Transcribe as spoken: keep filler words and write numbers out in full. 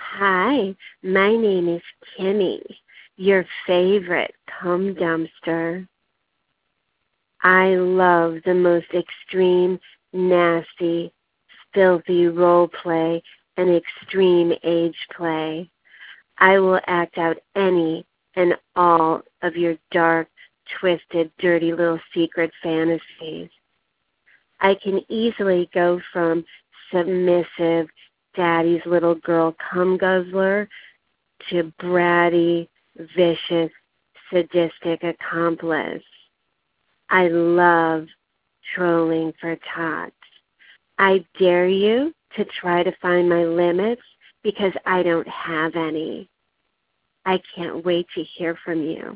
Hi, my name is Kimmy, your favorite cum dumpster. I love the most extreme, nasty, filthy role play and extreme age play. I will act out any and all of your dark, twisted, dirty little secret fantasies. I can easily go from submissive, daddy's little girl cum guzzler to bratty, vicious, sadistic accomplice. I love trolling for tots. I dare you to try to find my limits because I don't have any. I can't wait to hear from you.